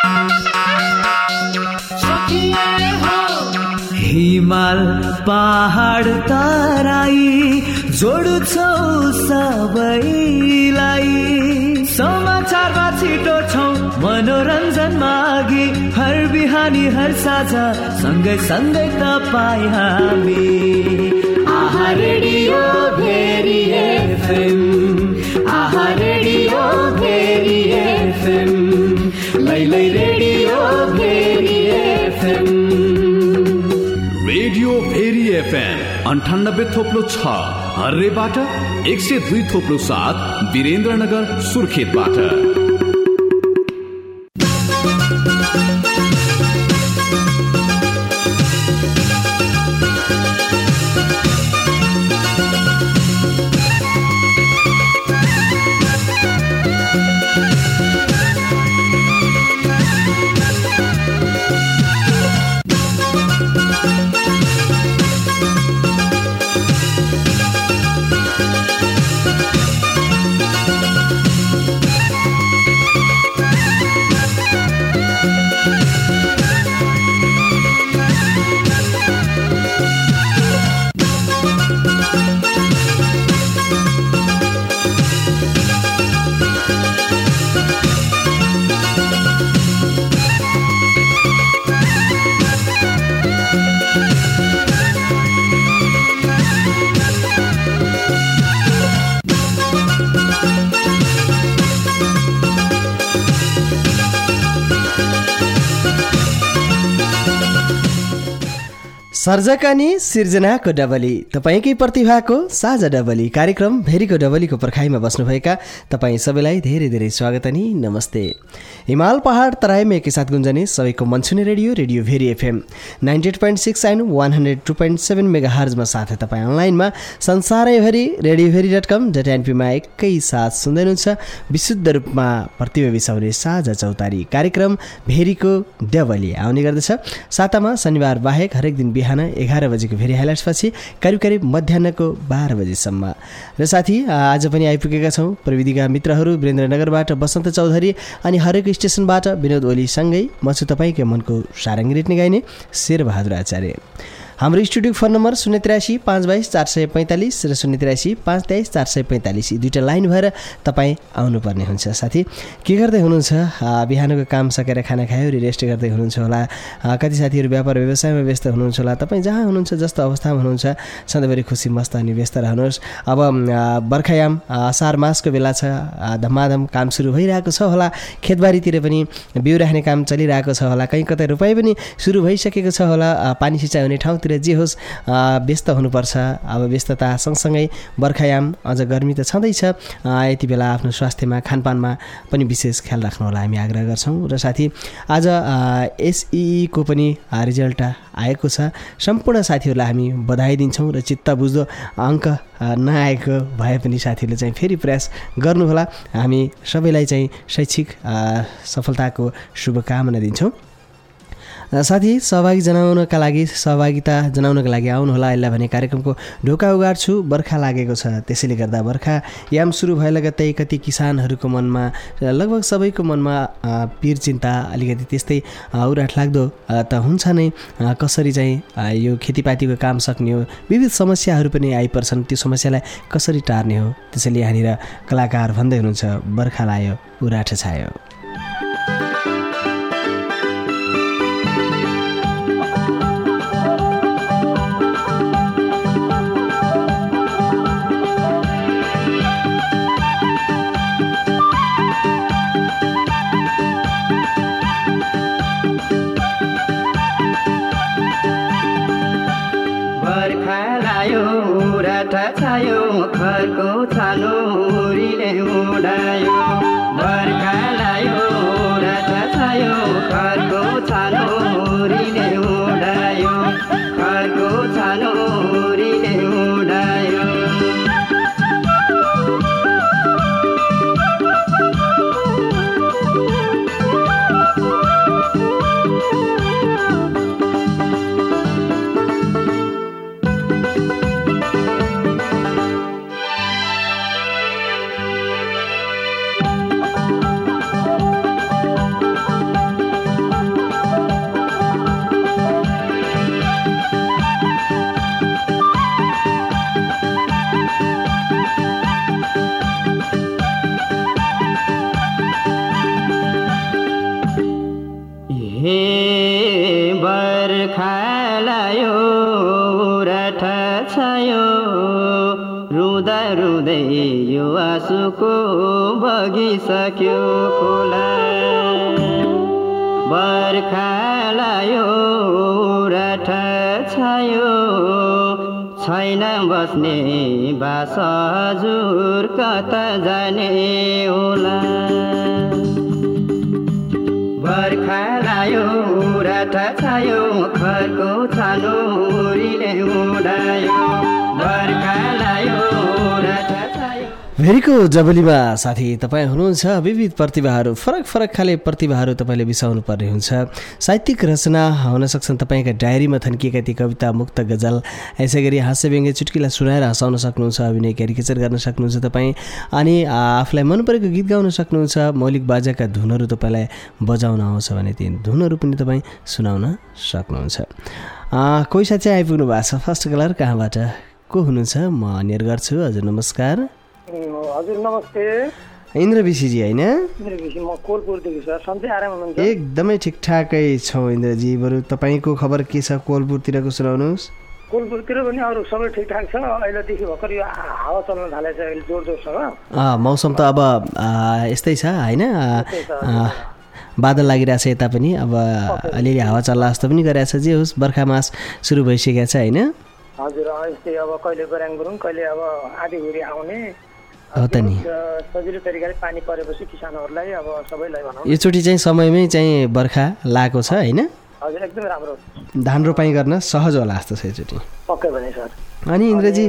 हिमाल पहाड तराई जोड्छौ सबैलाई, समाचारमा छिटो छौ मनोरञ्जनमा अघि, हर बिहानी हर साझा सँगै सँगै तपाईँ हामी। आहा रेडियो भेरी एफएम, आहा रेडियो भेरी एफएम, लैलै radio Bheri FM. Radio Bheri FM 98.6 हर्रेबाट, 102.7 वीरेन्द्रनगर सुर्खेतबाट। सर्जक अनि सिर्जनाको डबली, तपाईँकै प्रतिभाको साझा डबली कार्यक्रम भेरीको डबलीको पर्खाइमा बस्नुभएका तपाईँ सबैलाई धेरै धेरै स्वागत अनि नमस्ते। हिमाल पहाड तराईमा एकैसाथ गुन्जने सबैको मनसुने radio radio Bheri FM 98.6 and 102.7 मेगाहर्जमा, साथै तपाईँ अनलाइनमा संसारैभरि radioveri.com.np एकैसाथ सुन्दै हुनुहुन्छ। विशुद्ध रूपमा प्रतिभा बिसाउने साझा चौतारी कार्यक्रम भेरीको डबली आउने गर्दछ। सातामा शनिबार बाहेक हरेक दिन बिहान 11 बजेको भेरी हाइलाइट्सपछि करिब करिब मध्याहको 12 बजेसम्म। र साथी आज पनि आइपुगेका छौँ प्रविधिका मित्रहरू वीरेन्द्रनगरबाट बसन्त चौधरी अनि हरेक स्टेसनबाट विनोद ओलीसँगै म छु तपाईँकै मनको सारङ्गी रेट्ने गाइने शेरबहादुर आचार्य। हाम्रो स्टुडियो फोन नम्बर 083 522 445 र 083 523 445, यी दुईवटा लाइन भएर तपाईँ आउनुपर्ने हुन्छ। साथी के गर्दै हुनुहुन्छ? बिहानको काम सकेर खाना खायो र रेस्ट गर्दै हुनुहुन्छ होला। कति साथीहरू व्यापार व्यवसायमा व्यस्त हुनुहुन्छ होला। तपाईँ जहाँ हुनुहुन्छ, जस्तो अवस्थामा हुनुहुन्छ, सधैँभरि खुसी मस्त अनि व्यस्त रहनुहोस्। अब बर्खायाम असार मासको बेला छ, धमाधम काम सुरु भइरहेको छ होला। खेतबारीतिर पनि बिउ राख्ने काम चलिरहेको छ होला। कहीँ कतै रोपाइ पनि सुरु भइसकेको छ होला। पानी सिँचाइ हुने ठाउँतिर जे होस् व्यस्त हुनुपर्छ। अब व्यस्तता सँगसँगै बर्खायाम अझ गर्मी त छँदैछ। यति बेला आफ्नो स्वास्थ्यमा खानपानमा पनि विशेष ख्याल राख्नु होला हामी आग्रह गर्छौँ। र साथी आज एसइईको पनि रिजल्ट आएको छ। सम्पूर्ण साथीहरूलाई हामी बधाई दिन्छौँ र चित्त बुझ्दो अङ्क नआएको भए पनि साथीहरूले चाहिँ फेरि प्रयास गर्नुहोला। हामी सबैलाई चाहिँ शैक्षिक सफलताको शुभकामना दिन्छौँ। साथी सहभागिता जनाउनका लागि आउनुहोला। यसलाई भने कार्यक्रमको ढोका उगाड्छु। बर्खा लागेको छ, त्यसैले गर्दा बर्खा याम सुरु भए लगत्तै कति किसानहरूको मनमा, लगभग सबैको मनमा पीर चिन्ता अलिकति त्यस्तै उराठ लाग्दो त हुन्छ नै। कसरी चाहिँ यो खेतीपातीको काम सक्ने हो, विविध समस्याहरू पनि आइपर्छन्, त्यो समस्यालाई कसरी टार्ने हो। त्यसैले यहाँनिर कलाकार भन्दै हुनुहुन्छ बर्खा लायो उराठ छायो। घरको छानो उरीले उडायो, बर्खा लायो रात छायो। घरको छानो उरीले उडायो, घरको छानो उरीले उडायो। बर्खालायो उराठ छायो रुँदा रुँदै यो आँसुको बगिसक्यो खोला बर्खालायो उराठ छायो छैन बस्ने बास हजुर कता जाने होला बर्खालायो उराठ छायो खरको छानो उरीले उडायो बर्खालायो उराठ छायो। भेरीको जबलीमा साथी तपाईँ हुनुहुन्छ। विविध प्रतिभाहरू फरक फरक खाले प्रतिभाहरू तपाईँले बिसाउनु पर्ने हुन्छ। साहित्यिक रचना हुन सक्छन् तपाईँका डायरीमा थन्किएका ती कविता मुक्त गजल यसै गरी हास्य व्यङ्ग्य चुटकिला सुनाएर हँसाउन सक्नुहुन्छ। अभिनय क्यारिकेचर गर्न सक्नुहुन्छ तपाईँ अनि आफूलाई मन परेको गीत गाउन सक्नुहुन्छ। मौलिक बाजाका धुनहरू तपाईँलाई बजाउन आउँछ भने ती धुनहरू पनि तपाईँ सुनाउन सक्नुहुन्छ। कोही साथी आइपुग्नु भएको छ। फर्स्ट कलर कहाँबाट को हुनुहुन्छ? म अनियर गर्छु। हजुर नमस्कार। हजुर नमस्ते। इन्द्र विशीजी होइन? इन्द्र विशी, म कोलपुरदेखि सर। सन्चै आराम हुनुहुन्छ? एकदमै ठिकठाकै छौँ इन्द्रजी। बरु तपाईँको खबर के छ कोलपुरतिरको सुनाउनुहोस्। कोलपुरतिर पनि अरू सबै ठिकठाक छ। अहिलेदेखि भर्खर यो हावा चल्न थालेछ अहिले जोर जोरसँग। मौसम त अब यस्तै छ होइन? बादल लागिरहेछ यता पनि। अब अलिअलि हावा चल्ला जस्तो पनि गरिरहेछ। जे होस् बर्खा मास सुरु भइसकेको छ होइन? हजुर यस्तै अब कहिले गराङ गुरुङ कहिले अब आधी हुरी आउने हो त नि। सजिलो तरिकाले पानी परेपछि किसानहरूलाई अब सबैलाई भनौँ योचोटि चाहिँ समयमै चाहिँ बर्खा लागेको छ होइन? हजुर एकदमै राम्रो। धान रोपाइँ गर्न सहज होला जस्तो छ योचोटि। पक्कै भने सर। अनि इन्द्रजी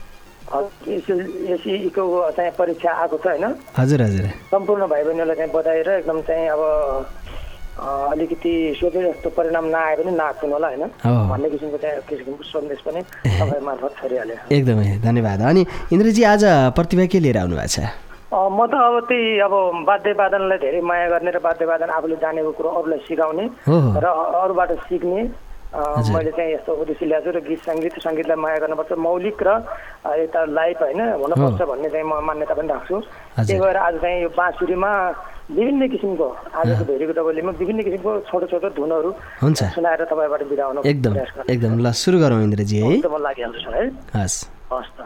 एसईको चाहिँ परीक्षा आएको छ होइन? हजुर हजुर। सम्पूर्ण भाइ बहिनीलाई चाहिँ बधाई र एकदम चाहिँ अब अलिकति सोचे जस्तो परिणाम नआए पनि नाच्नु होला होइन भन्ने किसिमको चाहिँ किसिमको सन्देश पनि तपाईँ मार्फत छरिहाल्यो। एकदमै धन्यवाद। अनि इन्द्रजी आज प्रतिभा के लिएर आउनु भएको छ? म त अब त्यही अब वाद्यवादनलाई धेरै माया गर्ने र वाद्यवादन आफूले जानेको कुरो अरूलाई सिकाउने र अरूबाट सिक्ने मैले चाहिँ यस्तो उद्देश्य ल्याएको छु। र गीत सङ्गीतलाई माया गर्नुपर्छ, मौलिक र यता लाइभ होइन हुनुपर्छ भन्ने चाहिँ म मान्यता पनि राख्छु। त्यही भएर आज चाहिँ यो बाँसुरीमा विभिन्न किसिमको आजको भेरीको डबलीमा विभिन्न किसिमको छोटो छोटो धुनहरू सुनाएर तपाईँबाट बिदा हुन प्रयास गर्छु। एकदम ल सुरु गरौँ इन्द्रजी है। म लागिहाल्छु सर है। हस् हस् त।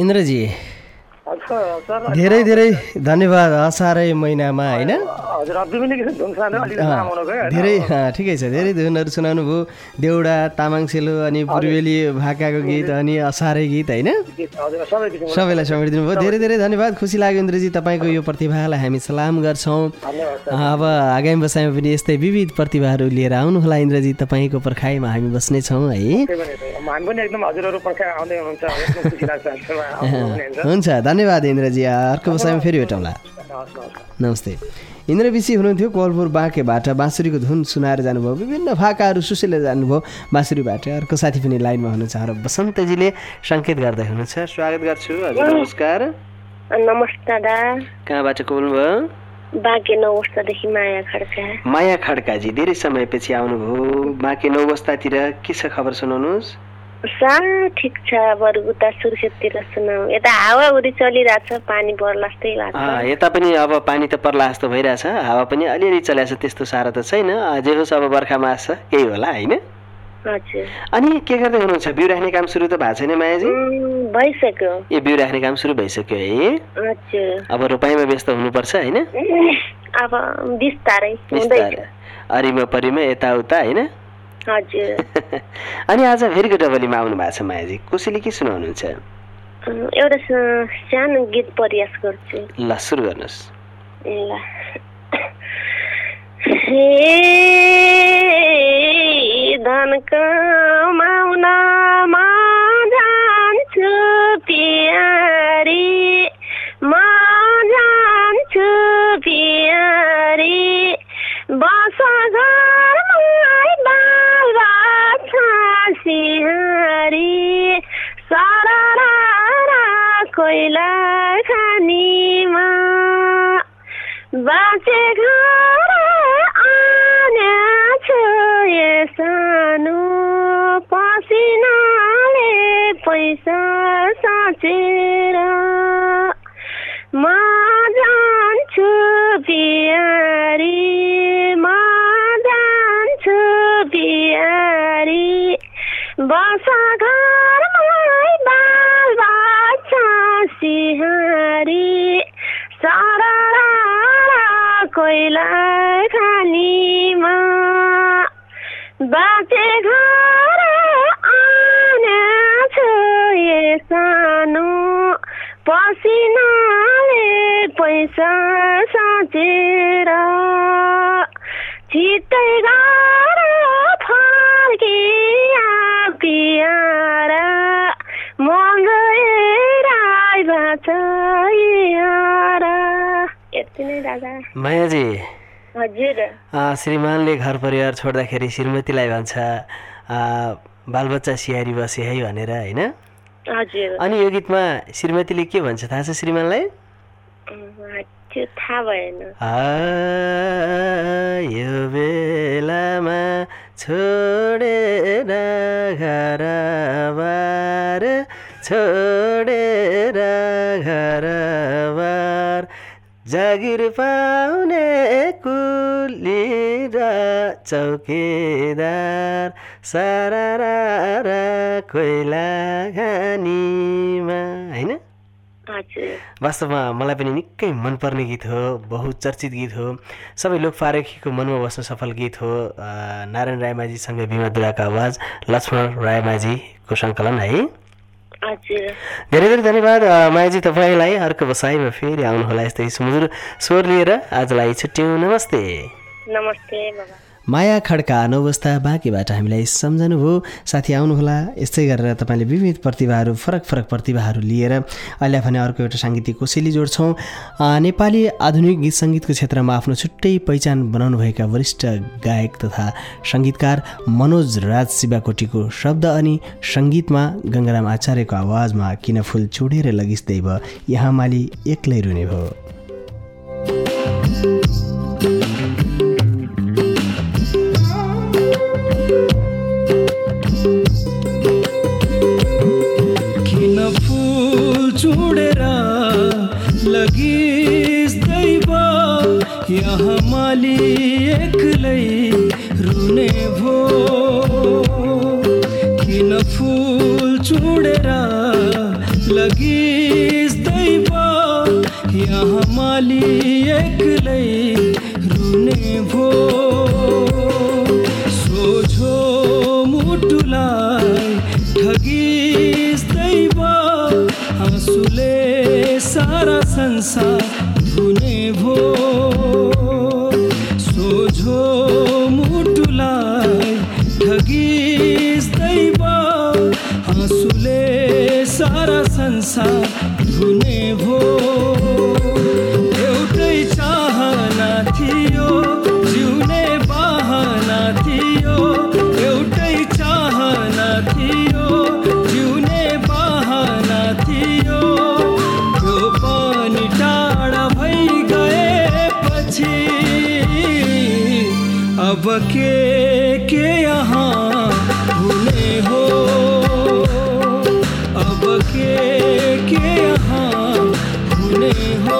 इन्द्रजी सर धेरै धेरै धन्यवाद। असारै महिनामा होइन हजुर विभिन्न धुन सुनाउनु अलिकति लामो हुनु गयो धेरै ठिकै छ। धेरै धुनहरू सुनाउनु भयो। देउडा, तामाङ सेलो अनि पूर्वेली भाकाको गीत अनि असारै गीत होइन सबैलाई समेटिदिनु भयो। धेरै धेरै धन्यवाद। खुसी लाग्यो इन्द्रजी। तपाईँको यो प्रतिभालाई हामी सलाम गर्छौँ। अब आगामी बसाइमा पनि यस्तै विविध प्रतिभाहरू लिएर आउनुहोला इन्द्रजी। तपाईँको पर्खाइमा हामी बस्नेछौँ है। हुन्छ धन्यवाद इन्द्रजी। अर्को बसाइमा फेरि भेटौँला। नमस्ते। इन्द्र विषी हुनुहुन्थ्यो कोलपुर बाँकेबाट। बाँसुरीको धुन सुनाएर जानुभयो। विभिन्न भाकाहरू सुशीलेर जानुभयो बाँसुरीबाट। अर्को साथी पनि लाइनमा हुनुहुन्छ र बसन्तजीले सङ्केत गर्दै हुनुहुन्छ। स्वागत गर्छु। हजुर नमस्कार। नमस्कार दादा। कहाँबाट बोल्नुभयो? बाँके 9 वर्षदेखि माया खड्का। माया खड्काजी धेरै समयपछि आउनुभयो बाँके 9 वर्षतिर। के छ खबर सुनाउनुहोस्। ठिक छ। बरु उता सुर्खेततिर सुनाऊ। यता हावाहुरी चलिरहेछ, पानी पर्ला जस्तै भएको छ। यता पनि अब पानी त पर्ला जस्तो भइरहेछ। हावा पनि अलिअलि चलिरहेछ, त्यस्तो साह्रो त छैन। जे होस् अब बर्खा मास छ, केही होला होइन। हजुर। अनि के गर्दै हुनुहुन्छ? बिउ राख्ने काम सुरु त भएको छैन मायाजी? भइसक्यो। ए बिउ राख्ने काम सुरु भइसक्यो है। हजुर। अब रोपाइमा व्यस्त हुनुपर्छ होइन? अब बिस्तारै अरिमा परिमा यताउता होइन? हजुर। अनि आज भेरीको डबलीमा आउनु भएको छ मायाजी। कसैले के सुनाउनुहुन्छ? एउटा सानो गीत प्रयास गर्छु। ल सुरु गर्नुहोस्। ल। धन कमाउनमा जान्छु प्यारी, म जान्छु प्यारी, बस घरमै बाल बाछा सिहारी, सररा कोइला खानीमा बाँचे घर आने छु सानो पसिनाले पैसा साँचेर, म जान्छु प्यारी, म जान्छु प्यारी, बस घरमै बाल बाछा सिहारी, सररा कोइला खानीमा बाँचे घर आने छु सानो पसिनाले पैसा साँचेर, छिट्टै घर फर्किया पियारा, मङ्गेर बाछाइयारा। यति नै दादा। मायाजी। हजुर। श्रीमानले घर परिवार छोड्दाखेरि श्रीमतीलाई भन्छ बालबच्चा सिहारी बसे है भनेर होइन? हजुर। अनि यो गीतमा श्रीमतीले के भन्छ थाहा छ श्रीमानलाई? त्यो थाहा भएन। यो बेलामा छोडेर घरबार, छोडेर घरबार, जागिर पाउने कुली र चौकीदार, सारा कोइला खानीमा होइन? वास्तवमा मलाई पनि निकै मनपर्ने गीत हो, बहुचर्चित गीत हो, सबै लोकपारखीको मनमा बस्न सफल गीत हो। नारायण रायमाझीसँग भीमा दुलाको आवाज, लक्ष्मण रायमाझीको सङ्कलन है। धेरै धेरै धन्यवाद मायाजी तपाईँलाई। अर्को बसाइमा फेरि आउनुहोला यस्तै सुमधुर स्वर लिएर। आजलाई छुट्यौँ। नमस्ते। नमस्ते बाबा। माया खड्का 9 अवस्था बाँकेबाट हामीलाई सम्झनुभयो। साथी आउनुहोला यस्तै गरेर तपाईँले विविध प्रतिभाहरू, फरक फरक प्रतिभाहरू लिएर अहिले भने अर्को एउटा साङ्गीतिक कोसेली जोड्छौँ। नेपाली आधुनिक गीत सङ्गीतको क्षेत्रमा आफ्नो छुट्टै पहिचान बनाउनुभएका वरिष्ठ गायक तथा सङ्गीतकार मनोज राज शिवाकोटीको शब्द अनि सङ्गीतमा गङ्गाराम आचार्यको आवाजमा किन फुल चुडेर लगिस्दै भयो, यहाँ माली एक्लै रुने भयो। चुडेर लगिस्दै भयो, यहाँ माली एक्लै रुने भो। किन फुल चुडेर लगिस्दै यहाँ माली एक्लै रुने भो सोझो मुटुलाई ठगिस्दै आँसुले सारा संसार धुने भो सोझो मुटुलाई ठगिस्दै आँसुले सारा संसार धुने भो एउटै चाहना थियो जिउने बहाना थियो एउटै चाहना थियो जिउने बहाना थियो त्यो पनि टाढा भइ गएपछि अब के यहाँ हुने हो अब के यहाँ हुने हो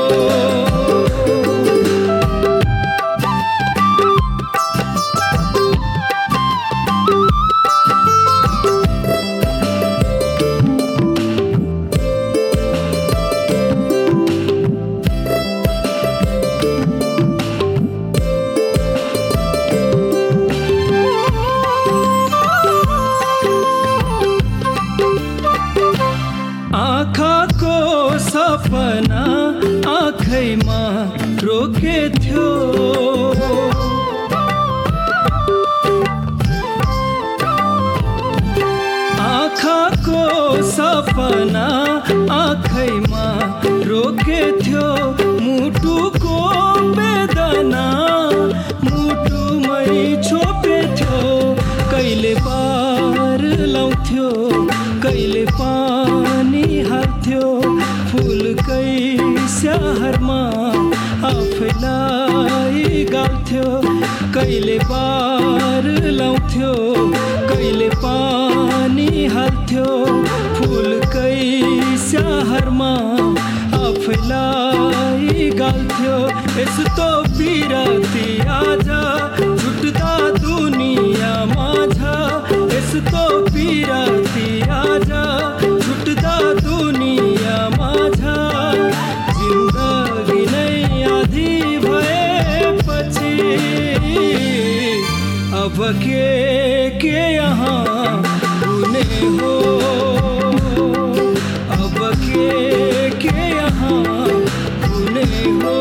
आँखाको सपना आँखैमा रोके थियो आँखाको सपना आँखैमा रोके थियो मुटुको वेदना मुटुमै छोपे थियो कहिले पार लाउँथ्यो कहिले पानी हाल्थ्यो फुलकै स्याहारमा आफैलाई गाल्थ्यो कहिले पार लाउँथ्यो कहिले पानी हाल्थ्यो फुलकै स्याहारमा आफैलाई गाल्थ्यो यस्तो बिराती आज छुट्दा दुनियाँ माझ यस्तो बिराती आज छुट्दा दुनियाँ माझ जिन्दगी नै आधी भएपछि अब के यहाँ हुने हो अब के यहाँ हुने हो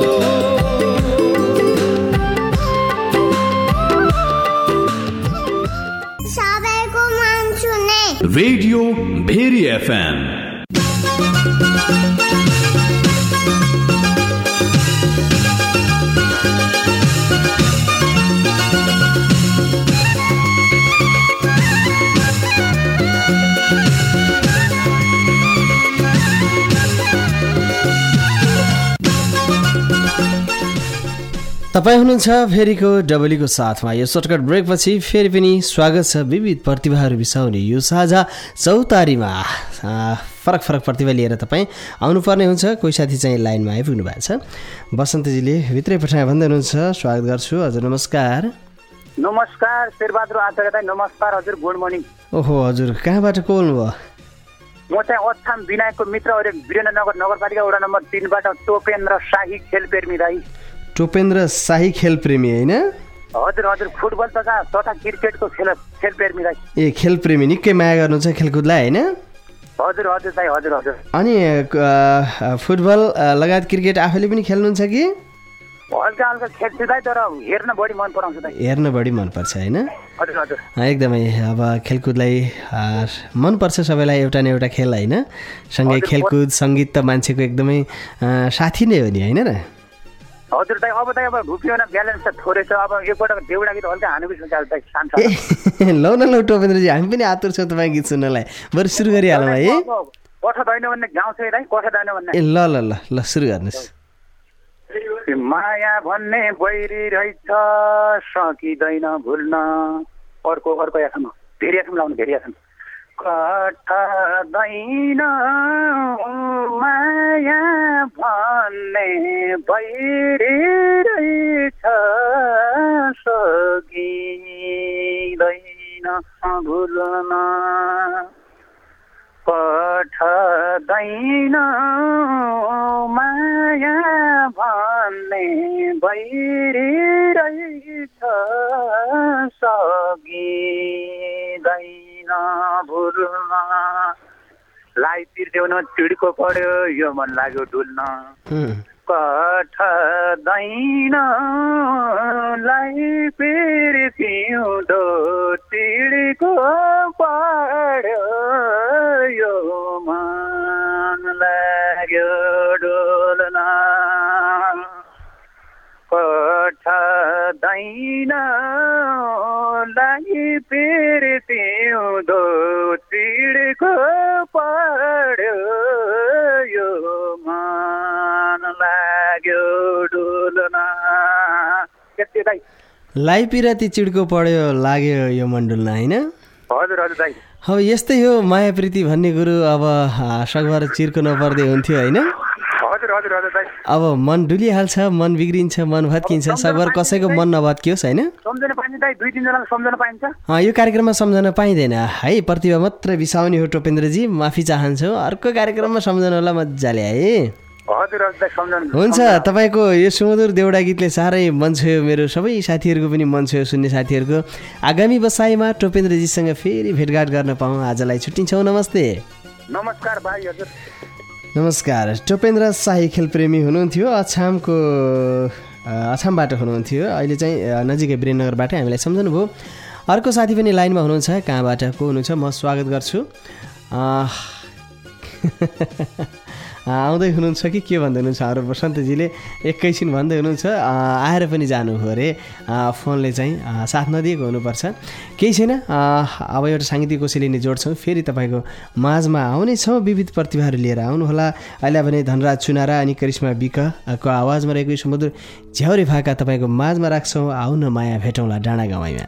सबैको मन सुने रेडियो भेरी एफएम। तपाईँ हुनुहुन्छ फेरिको डबलीको साथमा। यो सर्टकट ब्रेकपछि फेरि पनि स्वागत छ विविध प्रतिभाहरू बिसाउने यो साझा चौतारीमा। फरक फरक प्रतिभा लिएर तपाईँ आउनुपर्ने हुन्छ। कोही साथी चाहिँ लाइनमा आइपुग्नु भएको छ। बसन्तजीले भित्रै पठाए भन्दै हुनुहुन्छ, स्वागत गर्छु। हजुर नमस्कार। नमस्कार शेरबहादुर आचार्य, नमस्कार हजुर, गुड मर्निङ। ओहो हजुर, कहाँबाट को बोल्नुभयो? म चाहिँ अछाम विनायकको मित्र वीरेन्द्रनगर नगरपालिका वडा नम्बर 3 बाट टोपेन्द्र शाही खेलप्रेमी दाई। टोपेन्द्र शाही खेलप्रेमी होइन? हजुर हजुर, फुटबल तथा क्रिकेटको खेलप्रेमी दाई। ए खेलप्रेमी, निकै माया गर्नुहुन्छ खेलकुदलाई होइन? हजुर हजुर दाई, हजुर हजुर। अनि फुटबल लगायत क्रिकेट आफैले पनि खेल्नुहुन्छ कि? हल्का हल्का खेल्छु दाई, तर हेर्न बढी मन पराउँछ दाई। हेर्न बढी मनपर्छ होइन? हजुर हजुर, एकदमै। अब खेलकुदलाई मनपर्छ सबैलाई, एउटा न एउटा खेल होइन? सँगै खेलकुद सङ्गीत त मान्छेको एकदमै साथी नै हो नि होइन र? हजुर दाई। अब दाई भुपिएन, ब्यालेन्स त थोरै छ। अब एकपटक देउडा गीत हल्का हानेको छ दाई, शान्त। लौ न लौ टोपेन्द्रजी, हामी पनि आतुर छौँ तपाईँ गीत सुन्नलाई। बरु सुरु गरिहालौँ है। कथा दैन भन्ने गाउँ छ दाई, कथा दैन भन्ने। ए ल ल ल ल सुरु गर्नुहोस्। माया भन्ने बैरी रहेछ सकिँदैन भुल्न। अर्को यासम्म धेरै यासम्म लाउनु, धेरै यासम्म। कट्दैन माया भन्ने बैरी रहेछ सकिँदैन भुल्न। कट्दैन लाई तिर्देउन चिडको पर्यो यो मन लाग्यो डुल्न कठ दैन लाई फेरि पिउँदो चिडको पर्यो यो मन लाग्यो डुल्न कठ दैन लाई फेरि पिउँदो चिडको पर्यो यो मन लाग्यो डुल्न। लाई पिराती चिडको पढ्यो लाग्यो यो मन डुल्न होइन? हजुर हजुर दाइ। अब यस्तै हो माया प्रीति भन्ने कुरो। अब सकभर चिर्को नपर्दै हुन्थ्यो होइन? अब मन डुलिहाल्छ, मन बिग्रिन्छ, मन भत्किन्छ, सकभर कसैको मन नभत्कियोस् होइन? यो कार्यक्रममा सम्झना पाइँदैन है, प्रतिभा मात्र बिसाउने हो टोपेन्द्रजी, माफी चाहन्छु। अर्को कार्यक्रममा सम्झनालाई मजाले है। हुन्छ, तपाईँको यो सुमधुर देउडा गीतले साह्रै मन छोयो, मेरो सबै साथीहरूको पनि मन छोयो, सुन्ने साथीहरूको। आगामी बसाइमा टोपेन्द्रजीसँग फेरि भेटघाट गर्न पाऊँ। आजलाई छुट्टिन्छौँ, नमस्ते। नमस्कार भाइ। हजुर नमस्कार। टोपेन्द्र शाही खेलप्रेमी हुनुहुन्थ्यो, अछामबाट हुनुहुन्थ्यो, अहिले चाहिँ नजिकै वीरेन्द्रनगरबाट हामीलाई सम्झनु भयो। अर्को साथी पनि लाइनमा हुनुहुन्छ, कहाँबाट को हुनुहुन्छ म स्वागत गर्छु। आउँदै हुनुहुन्छ कि के भन्दै हुनुहुन्छ अरू बसन्तजीले? एकैछिन भन्दै हुनुहुन्छ, आएर पनि जानु हो अरे, फोनले चाहिँ साथ नदिएको हुनुपर्छ। केही छैन, अब एउटा साङ्गीतिक कोसेली नै जोड्छौँ, फेरि तपाईँको माझमा आउनेछौँ। विविध प्रतिभाहरू लिएर आउनुहोला। अहिले भने धनराज चुनारा अनि करिश्मा विकको आवाजमा रहेको सुमधुर झ्याउरे भाका तपाईँको माझमा राख्छौँ। आउन माया भेटौँला डाँडा गाउँमा।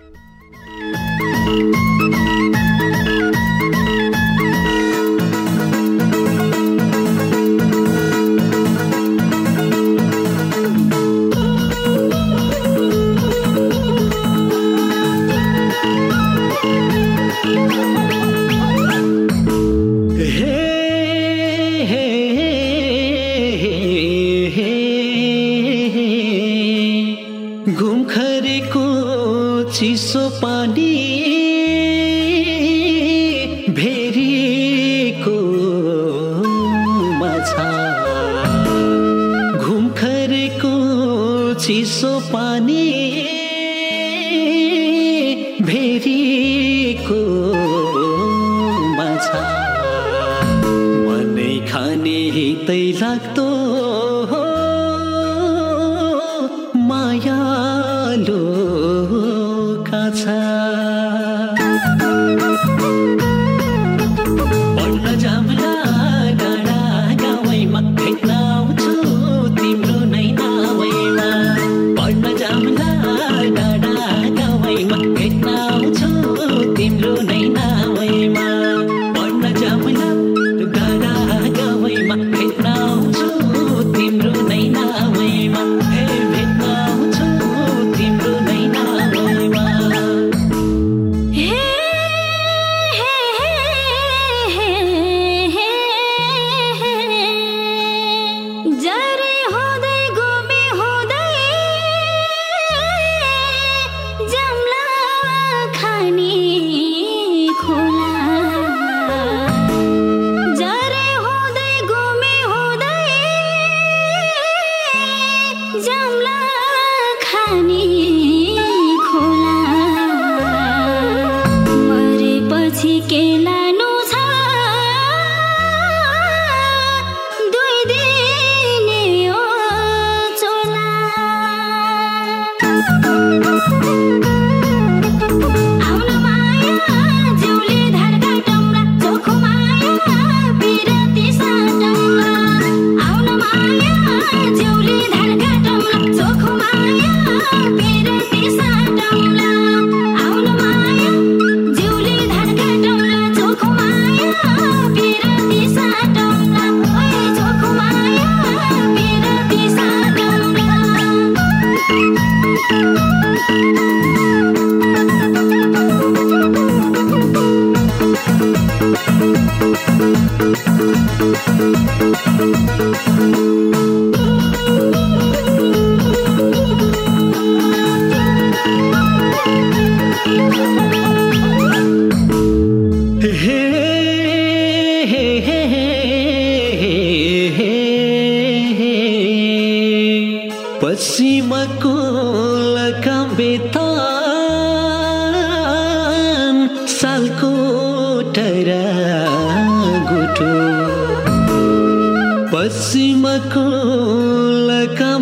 चिसो पानी भेरीको माछा, घुमखरेको चिसो पानी भेरीको माछा, मनै खाने हितै लाग्दो मायालु पढ्न जामला डाँडा गाउँमा भेट्न आउँछु तिम्रो नै नावैमा, पढ्न जामला डाँडा गाउँमा भेट्न आउँछु तिम्रो नै नावैमा, पढ्न जामला डाँडा गाउँमा भेट्न आउँछु तिम्रो नै नावैमा, हे भेट्न आउँछु तिम्रो नै नावैमा। बेतान सालको टरा गुटो पश्चिमको लका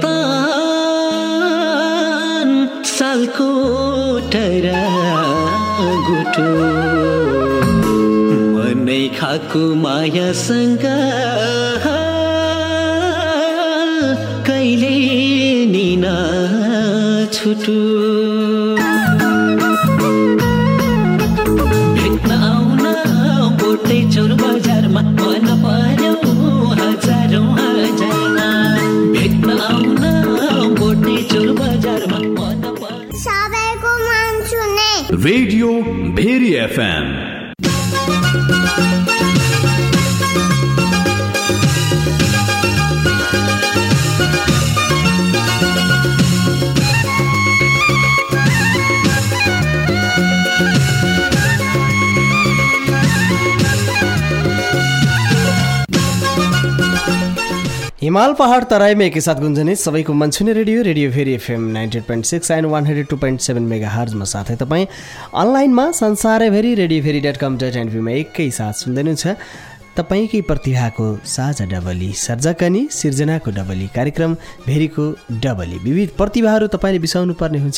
बेतान सालको टरा गुटो मनै खाको मायासँग कहिले निन छुटु भेट्न आउन बोटै चौर बजारमा मन पर्यो हजारौँ हजारमा भेट्न आउन बोटै चौर बजारमा मन पर्यो सबैको मन सुने रेडियो भेरी एफएम। हिमाल पहाड तराईमा एकैसाथ गुन्जने सबैको मन छुने रेडियो भेरी एफएम 98.6 एन्ड 102.7 मेगाहर्जमा साथै तपाईँ अनलाइनमा संसारैभरि radioveri.com.np एकैसाथ सुन्दै हुनुहुन्छ तपाईँकै प्रतिभाको साझा डबली सर्जकनी सिर्जनाको डबली कार्यक्रम भेरीको डबली। विविध प्रतिभाहरू तपाईँले बिसाउनु पर्ने हुन्छ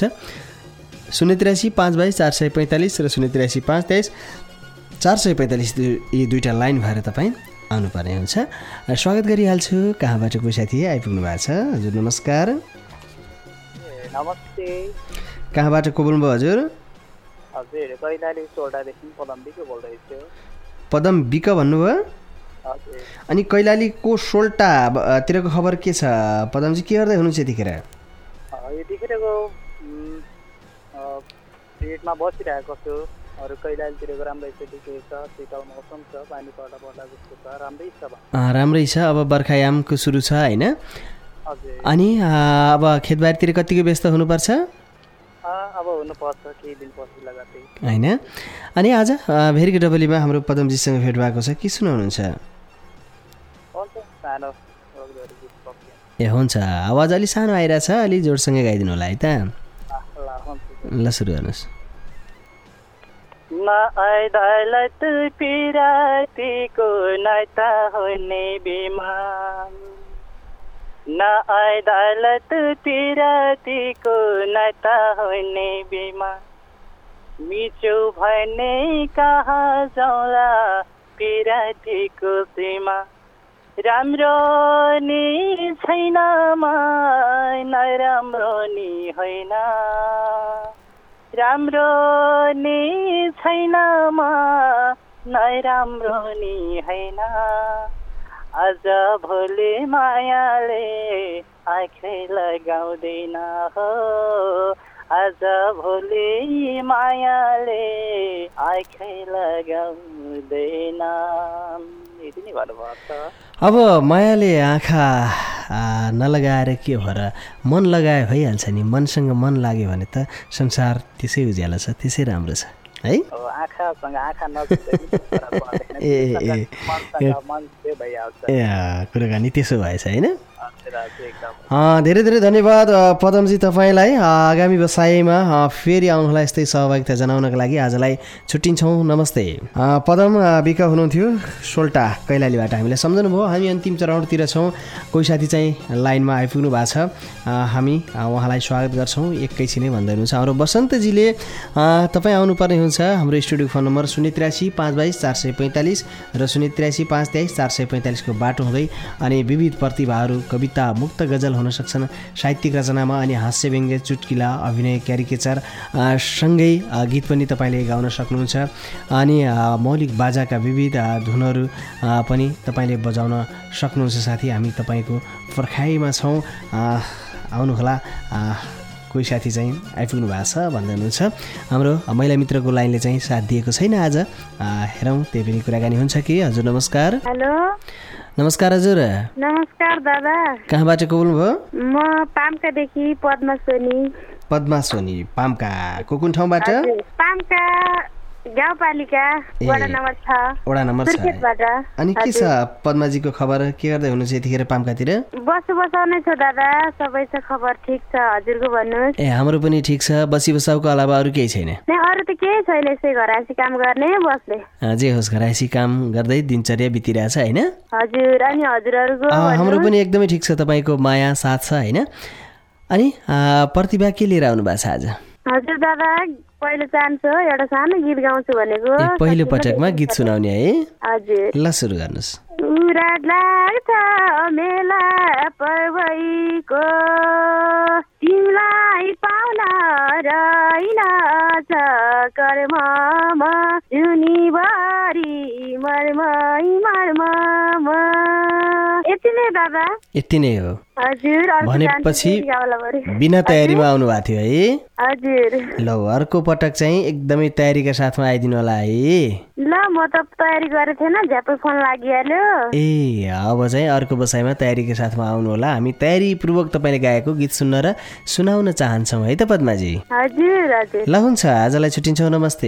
083-522-445 र 083-523-445 यी दुईटा लाइन भएर तपाईँ आउनुपर्ने हुन्छ। स्वागत गरिहाल्छु। कहाँबाट को साथी आइपुग्नु भएको छ? हजुर नमस्कार। नमस्ते। कहाँबाट को बोल्नुभयो हजुर? हजुर कैलाली सोल्टादेखि पदम बिक बोल्दैछु। पदम बिक भन्नुभयो? हजुर। अनि कैलालीको सोल्टातिरको खबर के छ पदमजी? के गर्दै हुनुहुन्छ यतिखेर? यतिखेरको पेटमा बसिरहेको छु। अरू कैलालीतिरको राम्रै छ, ठिकै छ, शीतल मौसम छ, पानी पर्दा जस्तो छ, राम्रै छ। राम्रै छ। अब बर्खायामको सुरु छ होइन? अनि अब खेतबारीतिर कतिको व्यस्त हुनुपर्छ? अब हुनुपर्छ केही दिनपछि लगातार होइन। अनि आज भेरीको डबलीमा हाम्रो पदमजीसँग भेट भएको छ, के सुनाउनुहुन्छ? ए हुन्छ, आवाज अलि सानो आइरहेछ, अलि जोडसँगै गाइदिनु होला है त। ल सुरु गर्नुहोस्। न अदालत पिरातीको नाता हुने बिमान, न अदालत पिरातीको नाता हुने बिमान, मिचो भने कहाँ जाउँला पिरातीको सीमा, राम्रो नि छैन नराम्रो नि होइन, राम्रो नि छैन नराम्रो नि होइन, आज भोलि मायाले आँखै लगाउँदैन हो, आज भोलि मायाले आँखै लगाउँदैन। यति नै भन्नुभएको छ। अब मायाले आँखा नलगाएर के भएर मन लगाए भइहाल्छ नि। मनसँग मन लाग्यो भने त संसार त्यसै उज्यालो छ, त्यसै राम्रो छ है। कुराकानी त्यसो भएछ होइन? धेरै धेरै धन्यवाद पदमजी तपाईँलाई। आगामी बसाइमा फेरि आउनुलाई यस्तै सहभागिता जनाउनको लागि आजलाई छुट्टिन्छौँ। नमस्ते। पदम बिका हुनुहुन्थ्यो सोल्टा कैलालीबाट। हामीलाई सम्झनुभयो। हामी अन्तिम चरणतिर छौँ। कोही साथी चाहिँ लाइनमा आइपुग्नु भएको छ, हामी उहाँलाई स्वागत गर्छौँ एकैछिनै भन्दै हुनुहुन्छ। हाम्रो बसन्तजीले तपाईँ आउनुपर्ने हुन्छ। हाम्रो स्टुडियो फोन नम्बर 083-522-445 र 083-523-445 को बाटो हुँदै अनि विविध प्रतिभाहरू कविता मुक्त गजल हुन सक्छन्, साहित्यिक रचनामा अनि हास्य व्यङ्ग्य चुटकिला अभिनय क्यारिकेचर सँगै गीत पनि तपाईँले गाउन सक्नुहुन्छ। अनि मौलिक बाजाका विविध धुनहरू पनि तपाईँले बजाउन सक्नुहुन्छ। साथी हामी तपाईँको पर्खाइमा छौँ, आउनुहोला। कोही साथी चाहिँ आइपुग्नु भएको छ भन्दै हुनुहुन्छ। हाम्रो महिला मित्रको लाइनले चाहिँ साथ दिएको छैन आज। हेरौँ त्यही पनि कुराकानी हुन्छ कि। हजुर नमस्कार। हेलो नमस्कार हजुर। नमस्कार दादा। कहाँबाट को बोल्नुभयो? म पाम्कादेखि पद्मा सोनी। पद्मा सोनी पाम्का। कुन ठाउँबाट? पाम्का गाउँपालिका वडा नम्बर 6 वडा नम्बर 6 अनि के छ पद्माजीको खबर के गर्दै हुनुहुन्छ यतिखेर पामकातिर बसो बसाउने छ दादा सबै छ खबर ठीक छ हजुरको भन्नुहोस् ए हाम्रो पनि ठीक छ बसी बसाउको अलावा अरू केही छैन अरू त केही छैन यसै घरायसी काम गर्ने बस्ने जे होस् घरायसी काम गर्दै दिनचर्या बितिरहेछ हैन हजुर अनि हजुरहरुको हाम्रो पनि एकदमै ठीक छ तपाईको माया साथ छ हैन अनि प्रतिभा के लिएर आउनु भएको छ आज हजुर दादा पहिलो चान्स हो एउटा सानो गीत गाउँछु भनेको पहिलो पटकमा गीत सुनाउने है हजुर ल सुरु गर्नुस् उराड लाग्छ मेला पर्वैको तिमीलाई पाउन रहेन छ कर्ममा जुनीभरि मर्मै मर्ममा यति नै दादा यति नै हो हजुर भनेपछि बिना तयारीमा आउनु भएको थियो है हजुर ल अर्को पटक चाहिँ एकदमै तयारीका साथमा आइदिनु होला है ल म त तयारी गरेको थिएन झ्यापै फोन लागिहाल्यो ए अब चाहिँ अर्को बसाइमा तयारीका साथमा आउनु होला हामी तयारीपूर्वक तपाईँले गाएको गीत सुन्न र सुनाउन चाहन्छौँ है त पद्माजी हजुर हजुर ल हुन्छ आजलाई छुट्टिन्छौँ नमस्ते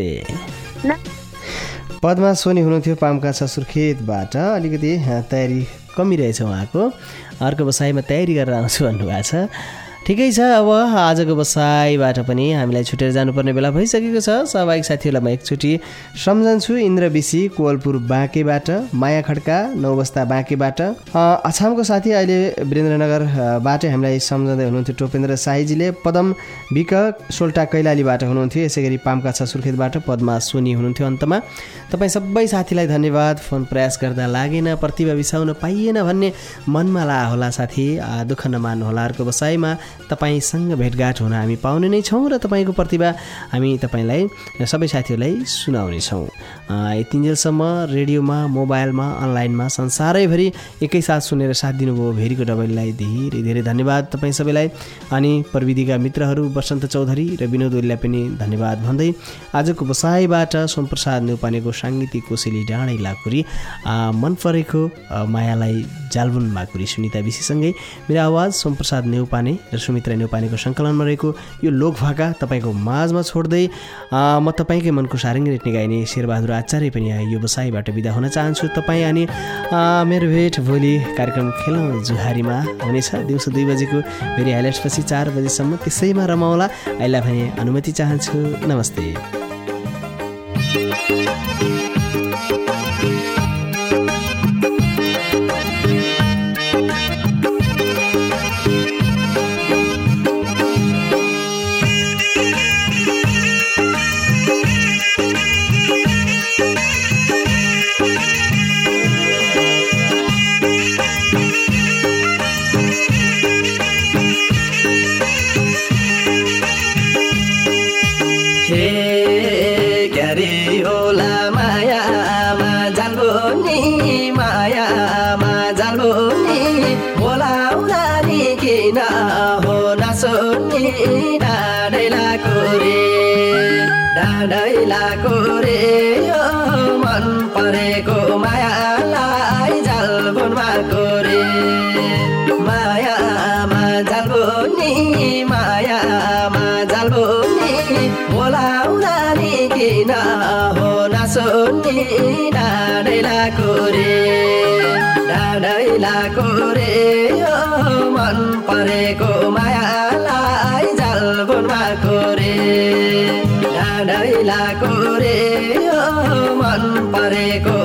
पद्मा सोनी हुनुहुन्थ्यो पामका ससुरखेतबाट अलिकति तयारी कमी रहेछ उहाँको अर्को बसाइमा तयारी गरेर आउँछु भन्नुभएको छ ठिकै छ अब आजको बसाइबाट पनि हामीलाई छुटेर जानुपर्ने बेला भइसकेको छ सहभागी साथीहरूलाई म एकचोटि सम्झन्छु इन्द्र बिसी कोवलपुर बाँकेबाट माया खड्का नौबस्ता बाँकेबाट अछामको साथी अहिले वीरेन्द्रनगरबाट हामीलाई सम्झँदै हुनुहुन्थ्यो टोपेन्द्र साईजीले पदम विक सोल्टा कैलालीबाट हुनुहुन्थ्यो यसै गरी पामका ससुरखेतबाट पद्मा सोनी हुनुहुन्थ्यो अन्तमा तपाईँ सबै साथीलाई धन्यवाद फोन प्रयास गर्दा लागेन प्रतिभा बिसाउन पाइएन भन्ने मनमा ला होला साथी दुःख नमान्नुहोला अर्को बसाइमा तपाईसँग भेटघाट हुन हामी पाउने नै छौँ र तपाईँको प्रतिभा हामी तपाईँलाई सबै साथीहरूलाई सुनाउने छौँ यतिन्जेलसम्म रेडियोमा मोबाइलमा अनलाइनमा संसारैभरि एकैसाथ सुनेर साथ दिनुभयो भेरीको डबलीलाई धेरै धेरै धन्यवाद तपाईँ सबैलाई अनि प्रविधिका मित्रहरू वसन्त चौधरी र विनोद ओलीलाई पनि धन्यवाद भन्दै आजको बसाइबाट सोमप्रसाद नेउपानेको साङ्गीतिक कोसेली डाँडै लाकुरी मन परेको मायालाई जालबुन माकुरी सुनिता विशीसँगै मेरो आवाज सोमप्रसाद नेउपाने र सुमित्रा नेउपानेको सङ्कलनमा रहेको यो लोकभाका तपाईँको माझमा छोड्दै म तपाईँकै मनको सारङ्गी रेट्ने गाइने शेरबहादुर आचार्य पनि यो बसाइबाट बिदा हुन चाहन्छु तपाईँ अनि मेरो भेट भोलि कार्यक्रम खेलौँ जुहारीमा हुनेछ दिउँसो 2 बजेको फेरि हाइलाइट्सपछि 4 बजेसम्म त्यसैमा रमाउला अहिले भने अनुमति चाहन्छु नमस्ते मन परेको मायालाई जालबुनमा कोरे मायामा जालबुनी मायामा जालबुनी बोलाउँदा नि किन हो नसुन्नी डाँडैला कोरे मन परेको मायालाई जालबुनमा कोरे डाँडैला कोरे मन परेको